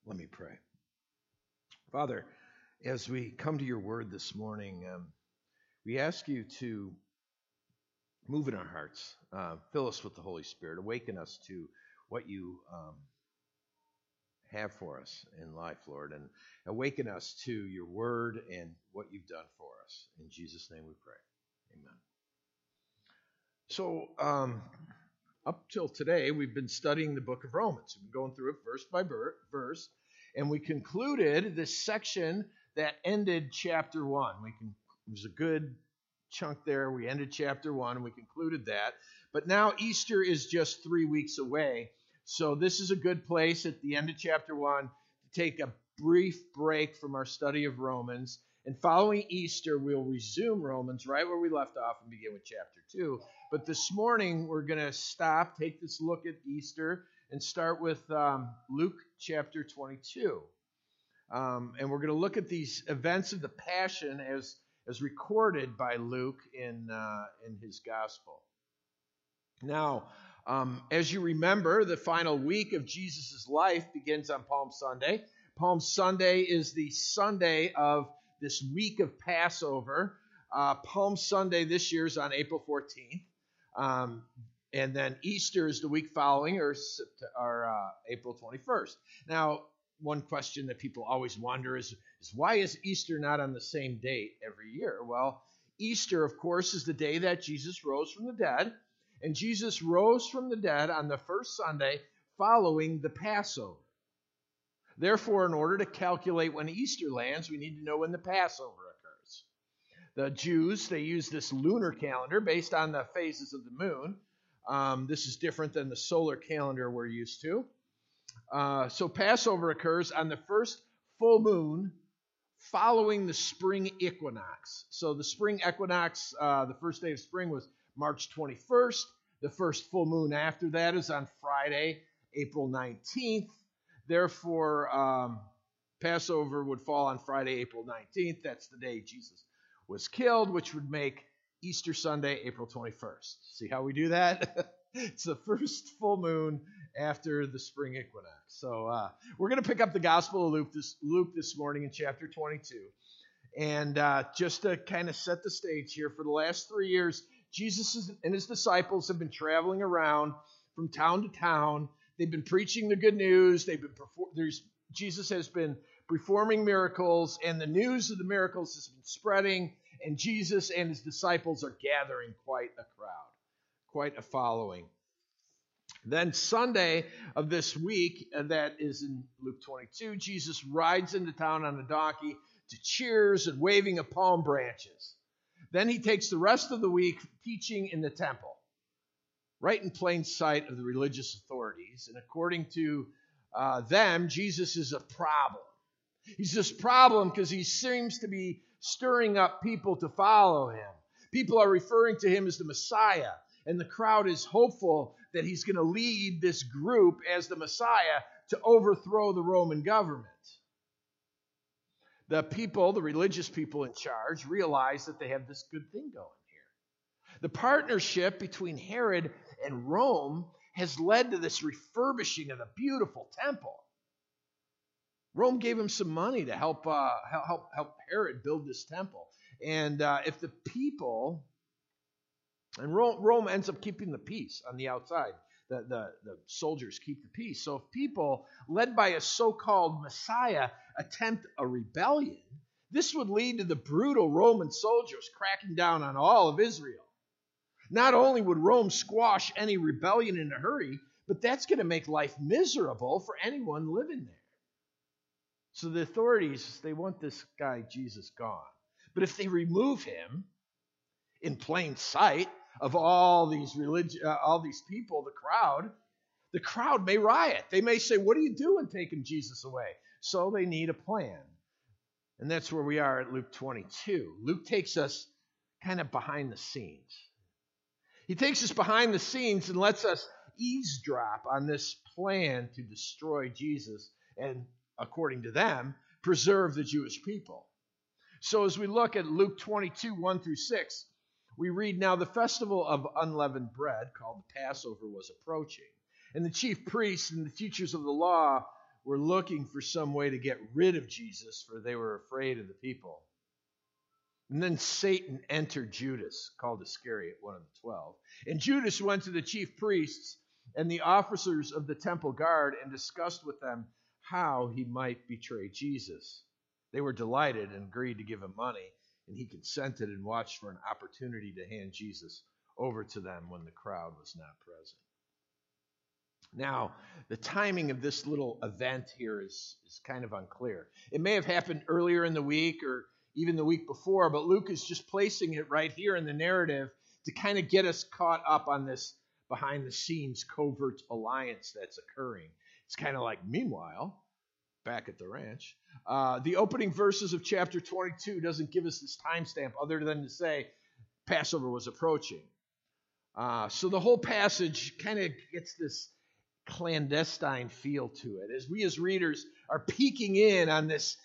Let me pray. Father, as we come to your word this morning, we ask you to move in our hearts, fill us with the Holy Spirit, awaken us to what you have for us in life, Lord, and awaken us to your word and what you've done for us. In Jesus' name we pray. Amen. So, up till today, we've been studying the book of Romans. We've been going through it verse by verse, and we concluded this section that ended chapter 1. It was a good chunk there. We ended chapter 1, and we concluded that. But now Easter is just 3 weeks away, so this is a good place at the end of chapter 1 to take a brief break from our study of Romans. And following Easter, we'll resume Romans right where we left off and begin with chapter 2. But this morning, we're going to take this look at Easter, and start with Luke chapter 22. And we're going to look at these events of the Passion as recorded by Luke in his gospel. Now, as you remember, the final week of Jesus' life begins on Palm Sunday. Palm Sunday is the Sunday of this week of Passover. Palm Sunday this year is on April 14th. And then Easter is the week following, or April 21st. Now, one question that people always wonder is why is Easter not on the same date every year? Well, Easter, of course, is the day that Jesus rose from the dead. And Jesus rose from the dead on the first Sunday following the Passover. Therefore, in order to calculate when Easter lands, we need to know when the Passover occurs. The Jews, they use this lunar calendar based on the phases of the moon. This is different than the solar calendar we're used to. So Passover occurs on the first full moon following the spring equinox. So the spring equinox, the first day of spring was March 21st. The first full moon after that is on Friday, April 19th. Therefore, Passover would fall on Friday, April 19th. That's the day Jesus was killed, which would make Easter Sunday, April 21st. See how we do that? It's the first full moon after the spring equinox. So we're going to pick up the Gospel of Luke this morning in chapter 22. And just to kind of set the stage here, for the last 3 years, Jesus and his disciples have been traveling around from town to town. They've been preaching the good news. Jesus has been performing miracles, and the news of the miracles has been spreading, and Jesus and his disciples are gathering quite a crowd, quite a following. Then Sunday of this week, that is in Luke 22, Jesus rides into town on a donkey to cheers and waving of palm branches. Then he takes the rest of the week teaching in the temple, right in plain sight of the religious authorities. And according to them, Jesus is a problem. He's this problem because he seems to be stirring up people to follow him. People are referring to him as the Messiah, and the crowd is hopeful that he's going to lead this group as the Messiah to overthrow the Roman government. The people, the religious people in charge, realize that they have this good thing going here. The partnership between Herod and Rome has led to this refurbishing of the beautiful temple. Rome gave him some money to help Herod build this temple. And if the people, and Rome ends up keeping the peace on the outside. The soldiers keep the peace. So if people, led by a so-called Messiah, attempt a rebellion, this would lead to the brutal Roman soldiers cracking down on all of Israel. Not only would Rome squash any rebellion in a hurry, but that's going to make life miserable for anyone living there. So the authorities, they want this guy Jesus gone. But if they remove him in plain sight of all these people, the crowd may riot. They may say, "What are you doing taking Jesus away?" So they need a plan. And that's where we are at Luke 22. Luke takes us kind of behind the scenes. He takes us behind the scenes and lets us eavesdrop on this plan to destroy Jesus and, according to them, preserve the Jewish people. So as we look at Luke 22, 1 through 6, we read, "Now the festival of unleavened bread, called the Passover, was approaching. And the chief priests and the teachers of the law were looking for some way to get rid of Jesus, for they were afraid of the people. And then Satan entered Judas, called Iscariot, one of the 12. And Judas went to the chief priests and the officers of the temple guard and discussed with them how he might betray Jesus. They were delighted and agreed to give him money, and he consented and watched for an opportunity to hand Jesus over to them when the crowd was not present. Now, the timing of this little event here is kind of unclear. It may have happened earlier in the week or even the week before, but Luke is just placing it right here in the narrative to kind of get us caught up on this behind-the-scenes covert alliance that's occurring. It's kind of like, meanwhile, back at the ranch, the opening verses of chapter 22 doesn't give us this timestamp other than to say Passover was approaching. So the whole passage kind of gets this clandestine feel to it, as we as readers are peeking in on this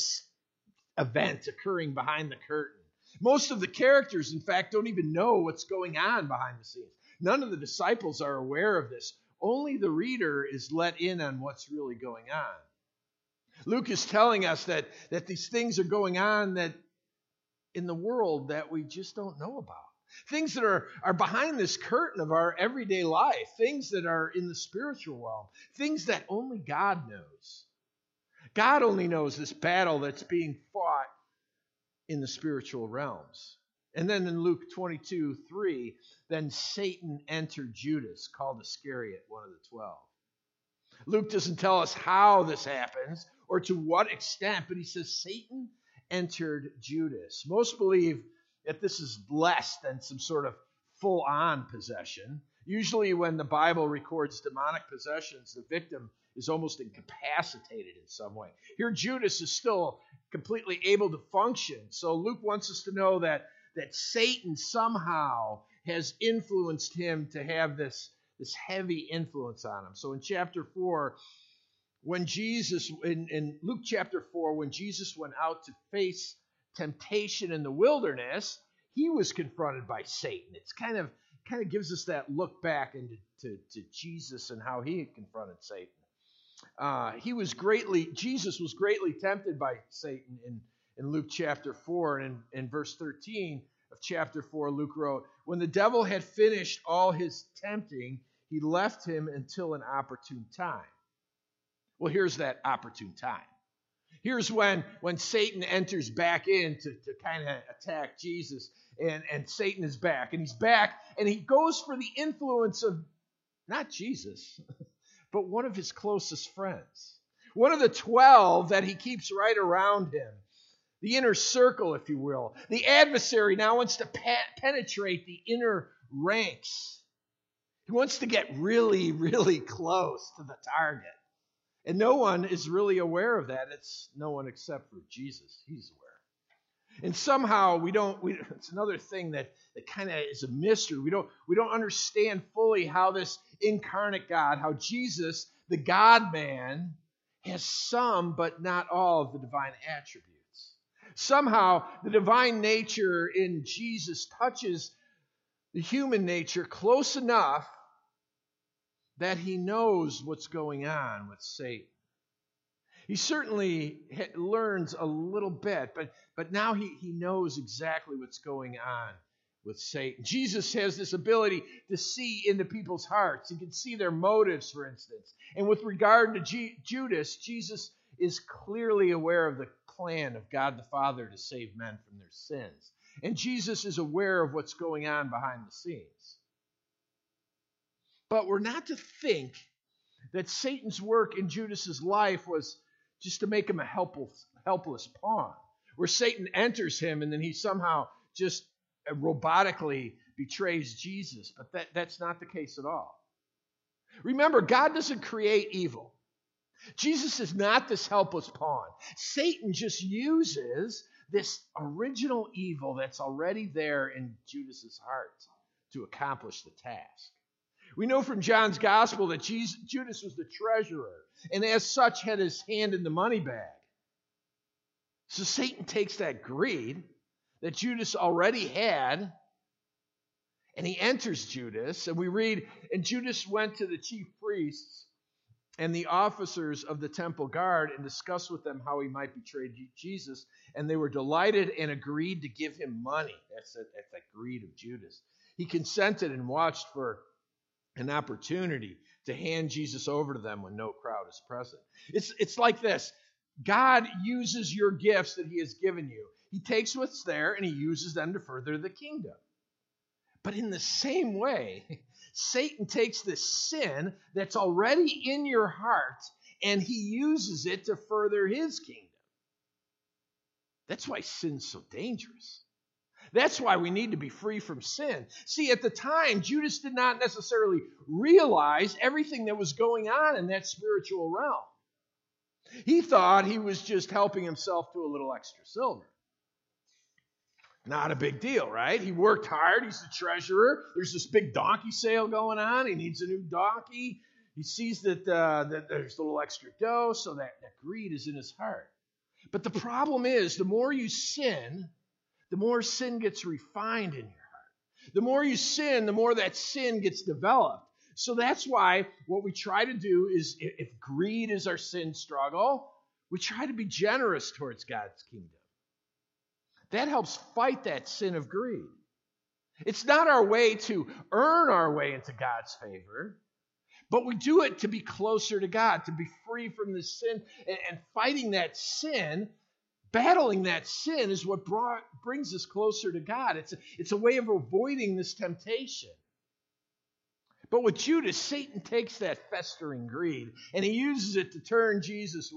event occurring behind the curtain. Most of the characters, in fact, don't even know what's going on behind the scenes. None of the disciples are aware of this. Only the reader is let in on what's really going on. Luke is telling us that these things are going on that in the world that we just don't know about. Things that are behind this curtain of our everyday life. Things that are in the spiritual realm. Things that only God knows. God only knows this battle that's being fought in the spiritual realms. And then in Luke 22:3, then Satan entered Judas, called Iscariot, one of the 12. Luke doesn't tell us how this happens or to what extent, but he says Satan entered Judas. Most believe that this is less than some sort of full-on possession. Usually when the Bible records demonic possessions, the victim is almost incapacitated in some way. Here Judas is still completely able to function. So Luke wants us to know that Satan somehow has influenced him to have this heavy influence on him. So in chapter 4, when Jesus, in Luke chapter 4, when Jesus went out to face temptation in the wilderness, he was confronted by Satan. It's kind of gives us that look back into to Jesus and how he confronted Satan. Jesus was greatly tempted by Satan in Luke chapter 4, and in verse 13 of chapter 4, Luke wrote, when the devil had finished all his tempting, he left him until an opportune time. Well, here's that opportune time. Here's when Satan enters back in to kind of attack Jesus, and Satan is back, and he's back, and he goes for the influence of not Jesus, but one of his closest friends. One of the 12 that he keeps right around him. The inner circle, if you will. The adversary now wants to penetrate the inner ranks. He wants to get really, really close to the target. And no one is really aware of that. It's no one except for Jesus. He's aware. And somehow it's another thing that kind of is a mystery. We don't understand fully how this incarnate God, how Jesus, the God-man, has some but not all of the divine attributes. Somehow the divine nature in Jesus touches the human nature close enough that he knows what's going on with Satan. He certainly learns a little bit, but now he knows exactly what's going on with Satan. Jesus has this ability to see into people's hearts. He can see their motives, for instance. And with regard to Judas, Jesus is clearly aware of the plan of God the Father to save men from their sins. And Jesus is aware of what's going on behind the scenes. But we're not to think that Satan's work in Judas's life was just to make him a helpless pawn, where Satan enters him and then he somehow just robotically betrays Jesus. But that's not the case at all. Remember, God doesn't create evil. Jesus is not this helpless pawn. Satan just uses this original evil that's already there in Judas's heart to accomplish the task. We know from John's gospel that Judas was the treasurer, and as such had his hand in the money bag. So Satan takes that greed that Judas already had, and he enters Judas, and we read, and Judas went to the chief priests and the officers of the temple guard and discussed with them how he might betray Jesus. And they were delighted and agreed to give him money. That's that greed of Judas. He consented and watched for an opportunity to hand Jesus over to them when no crowd is present. It's like this. God uses your gifts that he has given you. He takes what's there and he uses them to further the kingdom. But in the same way, Satan takes this sin that's already in your heart and he uses it to further his kingdom. That's why sin's so dangerous. That's why we need to be free from sin. See, at the time, Judas did not necessarily realize everything that was going on in that spiritual realm. He thought he was just helping himself to a little extra silver. Not a big deal, right? He worked hard. He's the treasurer. There's this big donkey sale going on. He needs a new donkey. He sees that there's a little extra dough, so that greed is in his heart. But the problem is, the more you sin, the more sin gets refined in your heart. The more you sin, the more that sin gets developed. So that's why what we try to do is, if greed is our sin struggle, we try to be generous towards God's kingdom. That helps fight that sin of greed. It's not our way to earn our way into God's favor, but we do it to be closer to God, to be free from this sin. And fighting that sin, battling that sin is what brings us closer to God. It's a way of abiling this temptation. But with Judas, Satan takes that festering greed and he uses it to turn Judas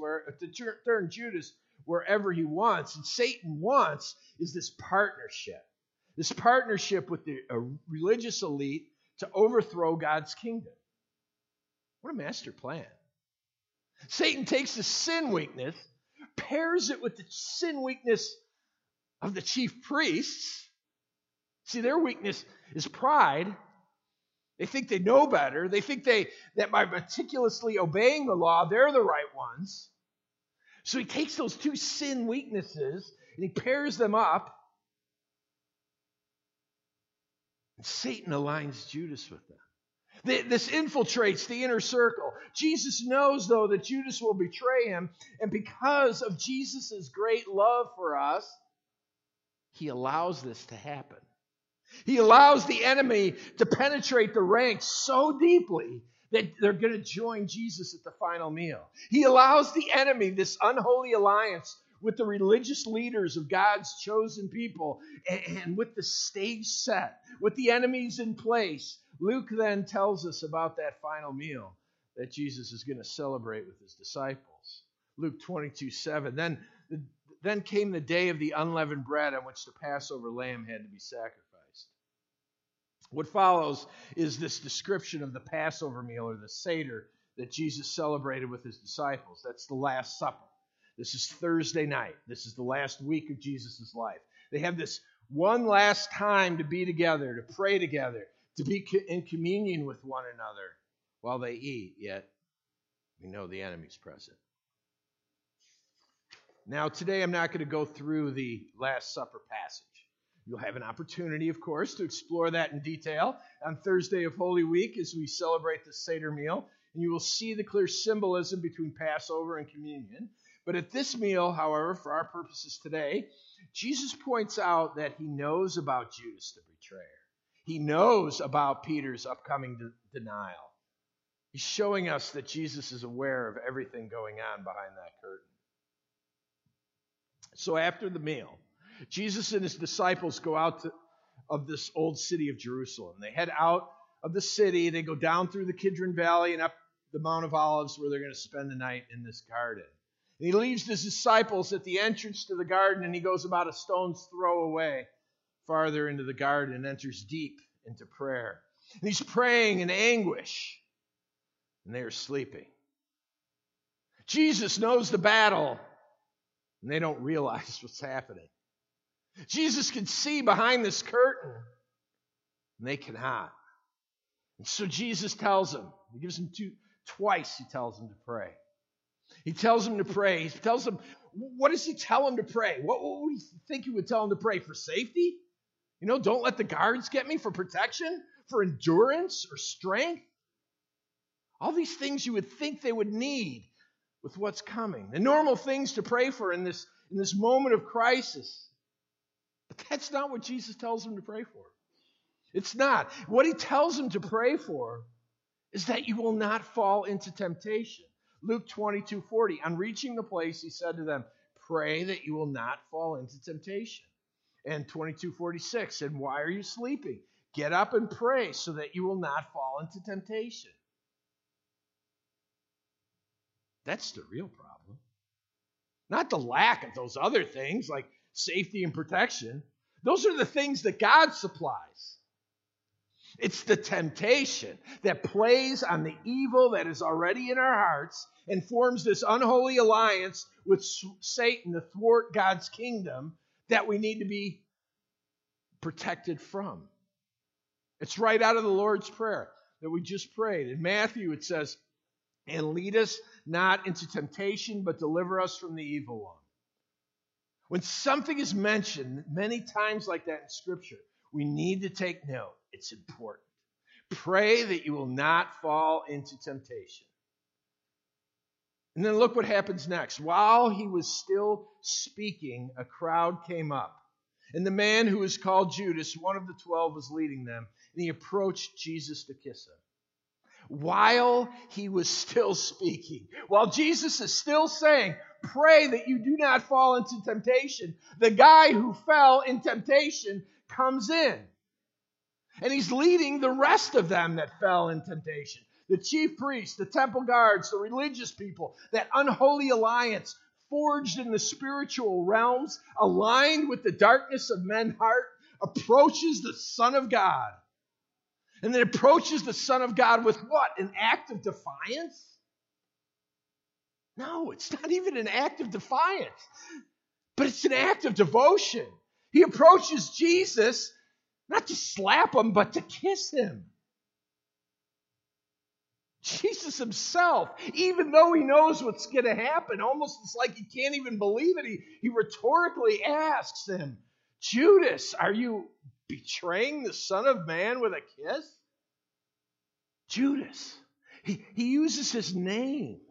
wherever he wants. And Satan wants is this partnership with the religious elite to overthrow God's kingdom. What a master plan. Satan takes the sin weakness, pairs it with the sin weakness of the chief priests. See, their weakness is pride. They think they know better. They think that by meticulously obeying the law, they're the right ones. So he takes those two sin weaknesses and he pairs them up. And Satan aligns Judas with them. This infiltrates the inner circle. Jesus knows, though, that Judas will betray him. And because of Jesus' great love for us, he allows this to happen. He allows the enemy to penetrate the ranks so deeply that they're going to join Jesus at the final meal. He allows the enemy, this unholy alliance with the religious leaders of God's chosen people, and with the stage set, with the enemies in place. Luke then tells us about that final meal that Jesus is going to celebrate with his disciples. Luke 22:7. Then came the day of the unleavened bread on which the Passover lamb had to be sacrificed. What follows is this description of the Passover meal, or the Seder, that Jesus celebrated with his disciples. That's the Last Supper. This is Thursday night. This is the last week of Jesus' life. They have this one last time to be together, to pray together, to be in communion with one another while they eat, yet we know the enemy's present. Now, today I'm not going to go through the Last Supper passage. You'll have an opportunity, of course, to explore that in detail on Thursday of Holy Week as we celebrate the Seder meal, and you will see the clear symbolism between Passover and communion. But at this meal, however, for our purposes today, Jesus points out that he knows about Judas the betrayer. He knows about Peter's upcoming denial. He's showing us that Jesus is aware of everything going on behind that curtain. So after the meal, Jesus and his disciples go out of this old city of Jerusalem. They head out of the city. They go down through the Kidron Valley and up the Mount of Olives, where they're going to spend the night in this garden. And he leaves his disciples at the entrance to the garden, and he goes about a stone's throw away farther into the garden and enters deep into prayer. And he's praying in anguish, and they are sleeping. Jesus knows the battle, and they don't realize what's happening. Jesus can see behind this curtain, and they cannot. And so Jesus tells them, he gives them twice he tells them to pray. He tells them to pray. He tells them, what does he tell them to pray? What would you think he would tell them to pray? For safety? Don't let the guards get me. For protection? For endurance or strength? All these things you would think they would need with what's coming. The normal things to pray for in this moment of crisis. But that's not what Jesus tells them to pray for. It's not. What he tells them to pray for is that you will not fall into temptation. Luke 22:40, on reaching the place, he said to them, pray that you will not fall into temptation. And 22:46, and why are you sleeping? Get up and pray so that you will not fall into temptation. That's the real problem. Not the lack of those other things like safety and protection. Those are the things that God supplies. It's the temptation that plays on the evil that is already in our hearts and forms this unholy alliance with Satan to thwart God's kingdom that we need to be protected from. It's right out of the Lord's Prayer that we just prayed. In Matthew it says, and lead us not into temptation, but deliver us from the evil one. When something is mentioned many times like that in Scripture, we need to take note. It's important. Pray that you will not fall into temptation. And then look what happens next. While he was still speaking, a crowd came up. And the man who was called Judas, one of the 12, was leading them. And he approached Jesus to kiss him. While he was still speaking, while Jesus is still saying, pray that you do not fall into temptation, the guy who fell in temptation comes in. And he's leading the rest of them that fell in temptation. The chief priests, the temple guards, the religious people, that unholy alliance forged in the spiritual realms, aligned with the darkness of men's heart, approaches the Son of God. And then approaches the Son of God with what? An act of defiance? No, it's not even an act of defiance, but it's an act of devotion. He approaches Jesus not to slap him, but to kiss him. Jesus himself, even though he knows what's going to happen, almost it's like he can't even believe it. He rhetorically asks him, Judas, are you betraying the Son of Man with a kiss? Judas. He uses his name.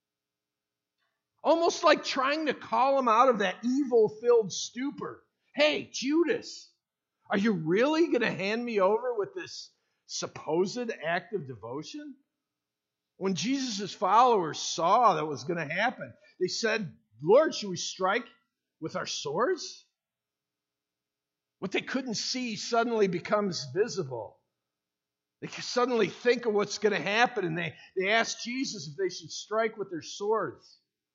Almost like trying to call him out of that evil-filled stupor. Hey, Judas, are you really going to hand me over with this supposed act of devotion? When Jesus' followers saw that was going to happen, they said, Lord, should we strike with our swords? What they couldn't see suddenly becomes visible. They suddenly think of what's going to happen, and they ask Jesus if they should strike with their swords.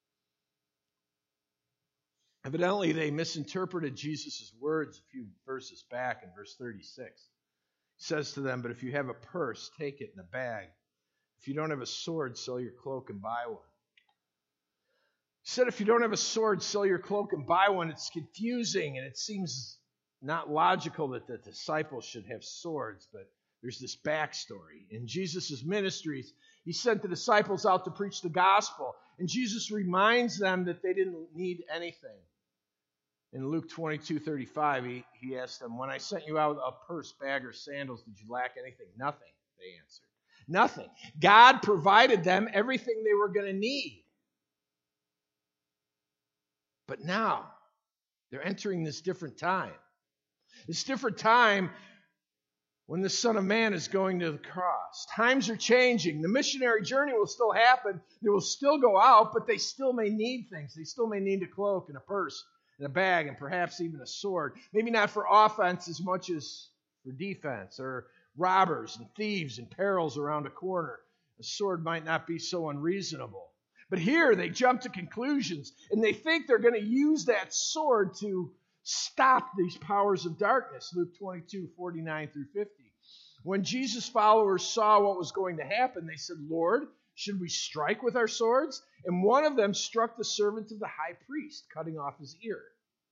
Evidently, they misinterpreted Jesus' words a few verses back in verse 36. He says to them, but if you have a purse, take it in a bag. If you don't have a sword, sell your cloak and buy one. He said, if you don't have a sword, sell your cloak and buy one. It's confusing, and it seems not logical that the disciples should have swords, but there's this backstory. In Jesus' ministries, he sent the disciples out to preach the gospel, and Jesus reminds them that they didn't need anything. In Luke 22:35, he asked them, when I sent you out with a purse, bag, or sandals, did you lack anything? Nothing, they answered. Nothing. God provided them everything they were going to need. But now, they're entering this different time. This different time when the Son of Man is going to the cross. Times are changing. The missionary journey will still happen. They will still go out, but they still may need things. They still may need a cloak and a purse and a bag and perhaps even a sword. Maybe not for offense as much as for defense, or robbers and thieves and perils around a corner. A sword might not be so unreasonable. But here they jump to conclusions, and they think they're going to use that sword to stop these powers of darkness. Luke 22:49 through 50. When Jesus' followers saw what was going to happen, they said, Lord, should we strike with our swords? And one of them struck the servant of the high priest, cutting off his ear.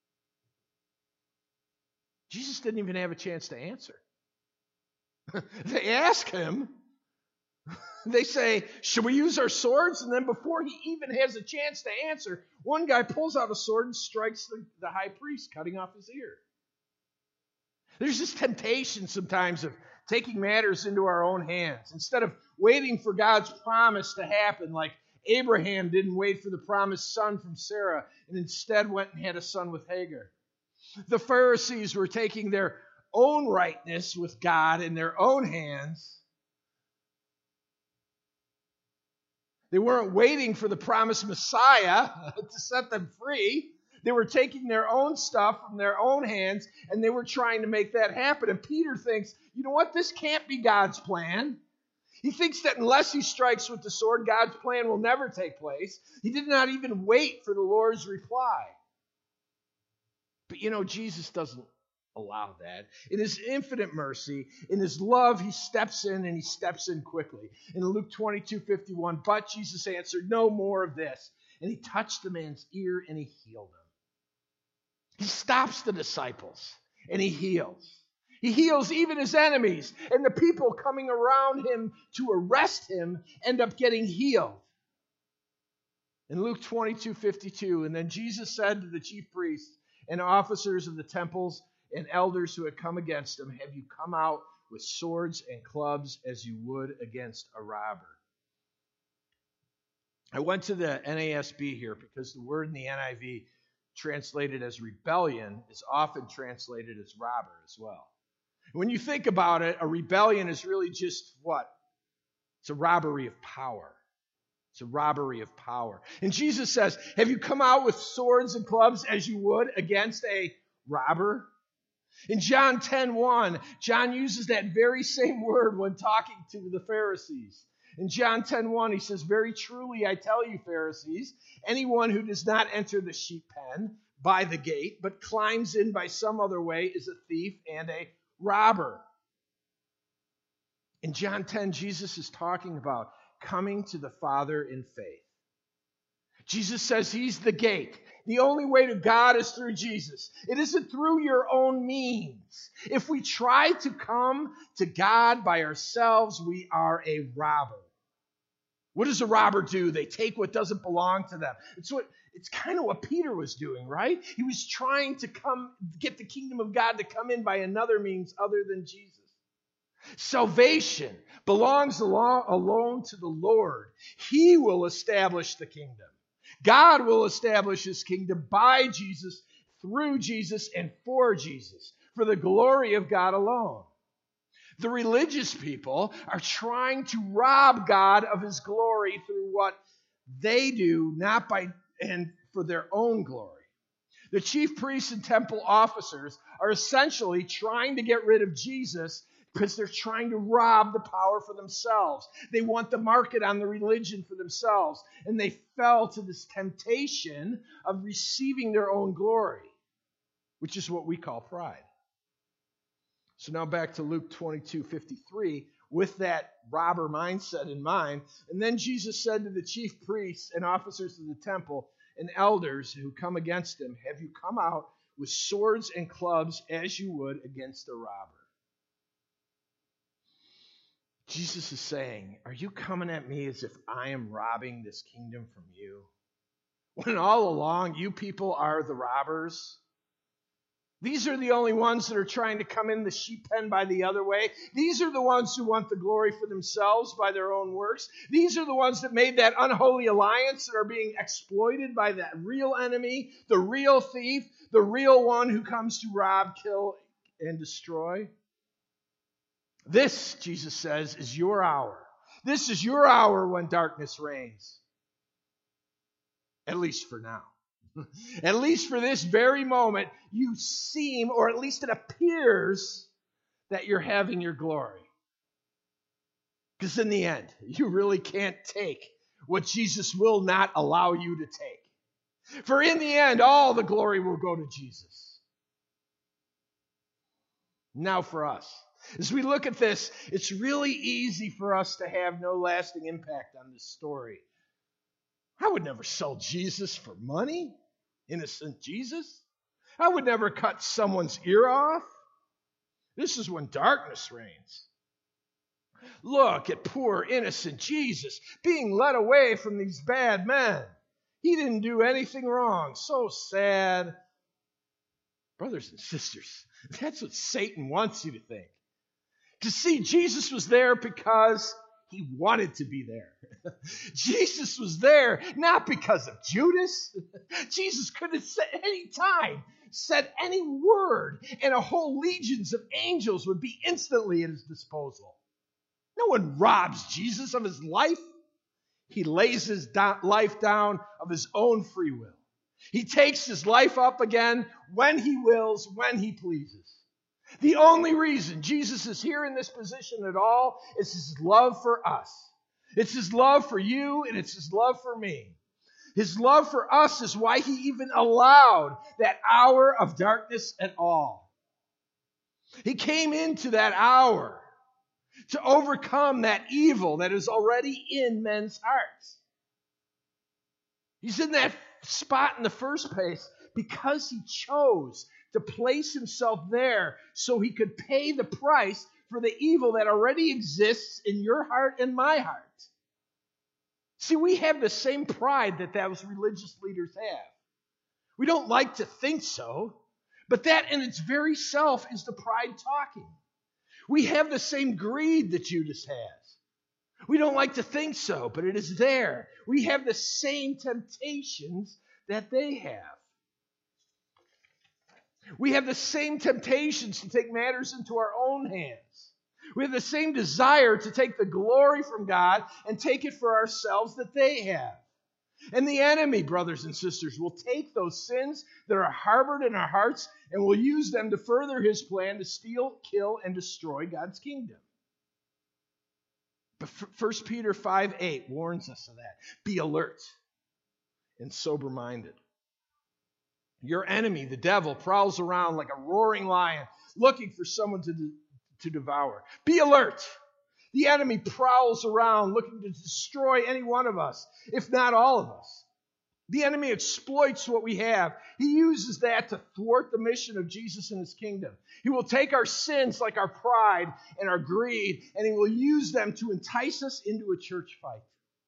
Jesus didn't even have a chance to answer. They ask him, they say, should we use our swords? And then before he even has a chance to answer, one guy pulls out a sword and strikes the high priest, cutting off his ear. There's this temptation sometimes of taking matters into our own hands. Instead of waiting for God's promise to happen, like Abraham didn't wait for the promised son from Sarah, and instead went and had a son with Hagar. The Pharisees were taking their own rightness with God in their own hands. They weren't waiting for the promised Messiah to set them free. They were taking their own stuff from their own hands, and they were trying to make that happen. And Peter thinks, you know what? This can't be God's plan. He thinks that unless he strikes with the sword, God's plan will never take place. He did not even wait for the Lord's reply. But you know, Jesus doesn't allow that. In his infinite mercy, in his love, he steps in, and he steps in quickly. In Luke 22:51, but Jesus answered, no more of this. And he touched the man's ear, and he healed him. He stops the disciples, and he heals. He heals even his enemies, and the people coming around him to arrest him end up getting healed. In Luke 22:52, and then Jesus said to the chief priests and officers of the temples and elders who had come against him, have you come out with swords and clubs as you would against a robber? I went to the NASB here because the word in the NIV translated as rebellion is often translated as robber as well. When you think about it, a rebellion is really just what? It's a robbery of power. It's a robbery of power. And Jesus says, have you come out with swords and clubs as you would against a robber? In John 10:1, John uses that very same word when talking to the Pharisees. In John 10:1, he says, very truly I tell you, Pharisees, anyone who does not enter the sheep pen by the gate, but climbs in by some other way is a thief and a robber. In John 10, Jesus is talking about coming to the Father in faith. Jesus says he's the gate. The only way to God is through Jesus. It isn't through your own means. If we try to come to God by ourselves, we are a robber. What does a robber do? They take what doesn't belong to them. It's kind of what Peter was doing, right? He was trying to get the kingdom of God to come in by another means other than Jesus. Salvation belongs alone to the Lord. He will establish the kingdom. God will establish his kingdom by Jesus, through Jesus, and for Jesus, for the glory of God alone. The religious people are trying to rob God of his glory through what they do, not by and for their own glory. The chief priests and temple officers are essentially trying to get rid of Jesus because they're trying to rob the power for themselves. They want the market on the religion for themselves, and they fell to this temptation of receiving their own glory, which is what we call pride. So now back to Luke 22:53, with that robber mindset in mind. And then Jesus said to the chief priests and officers of the temple and elders who come against him, have you come out with swords and clubs as you would against a robber? Jesus is saying, are you coming at me as if I am robbing this kingdom from you? When all along you people are the robbers? These are the only ones that are trying to come in the sheep pen by the other way. These are the ones who want the glory for themselves by their own works. These are the ones that made that unholy alliance that are being exploited by that real enemy, the real thief, the real one who comes to rob, kill, and destroy. This, Jesus says, is your hour. This is your hour when darkness reigns. At least for now. At least for this very moment, you seem, or at least it appears, that you're having your glory. Because in the end, you really can't take what Jesus will not allow you to take. For in the end, all the glory will go to Jesus. Now for us. As we look at this, it's really easy for us to have no lasting impact on this story. I would never sell Jesus for money. Innocent Jesus. I would never cut someone's ear off. This is when darkness reigns. Look at poor innocent Jesus being led away from these bad men. He didn't do anything wrong. So sad. Brothers and sisters, that's what Satan wants you to think. To see, Jesus was there because he wanted to be there. Jesus was there not because of Judas. Jesus could have said any time, said any word, and a whole legions of angels would be instantly at his disposal. No one robs Jesus of his life. He lays his life down of his own free will. He takes his life up again when he wills, when he pleases. The only reason Jesus is here in this position at all is his love for us. It's his love for you, and it's his love for me. His love for us is why he even allowed that hour of darkness at all. He came into that hour to overcome that evil that is already in men's hearts. He's in that spot in the first place because he chose to place himself there so he could pay the price for the evil that already exists in your heart and my heart. See, we have the same pride that those religious leaders have. We don't like to think so, but that in its very self is the pride talking. We have the same greed that Judas has. We don't like to think so, but it is there. We have the same temptations that they have. We have the same temptations to take matters into our own hands. We have the same desire to take the glory from God and take it for ourselves that they have. And the enemy, brothers and sisters, will take those sins that are harbored in our hearts and will use them to further his plan to steal, kill, and destroy God's kingdom. But 1 Peter 5:8 warns us of that. Be alert and sober-minded. Your enemy, the devil, prowls around like a roaring lion, looking for someone to devour. Be alert. The enemy prowls around looking to destroy any one of us, if not all of us. The enemy exploits what we have. He uses that to thwart the mission of Jesus and his kingdom. He will take our sins like our pride and our greed, and he will use them to entice us into a church fight.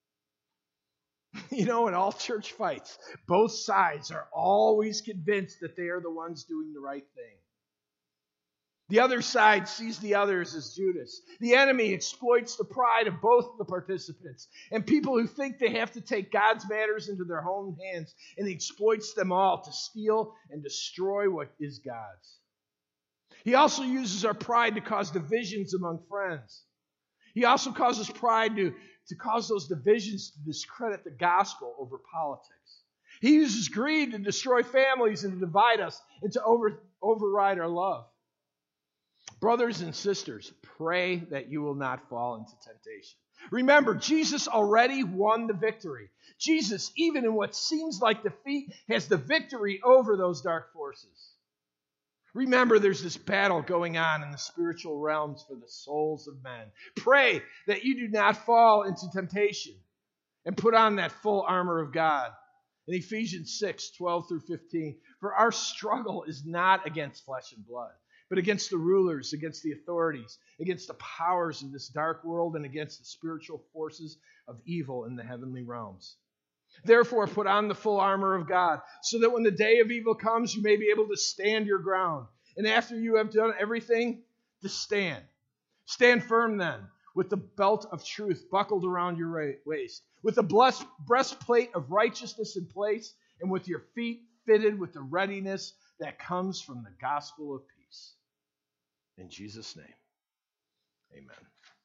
You know, in all church fights, both sides are always convinced that they are the ones doing the right thing. The other side sees the others as Judas. The enemy exploits the pride of both the participants and people who think they have to take God's matters into their own hands, and he exploits them all to steal and destroy what is God's. He also uses our pride to cause divisions among friends. He also causes pride to cause those divisions to discredit the gospel over politics. He uses greed to destroy families and to divide us and to override our love. Brothers and sisters, pray that you will not fall into temptation. Remember, Jesus already won the victory. Jesus, even in what seems like defeat, has the victory over those dark forces. Remember, there's this battle going on in the spiritual realms for the souls of men. Pray that you do not fall into temptation and put on that full armor of God. In Ephesians 6:12 through 15, for our struggle is not against flesh and blood, but against the rulers, against the authorities, against the powers of this dark world, and against the spiritual forces of evil in the heavenly realms. Therefore, put on the full armor of God, so that when the day of evil comes, you may be able to stand your ground. And after you have done everything, to stand. Stand firm then, with the belt of truth buckled around your waist, with the breastplate of righteousness in place, and with your feet fitted with the readiness that comes from the gospel of peace. In Jesus' name, amen.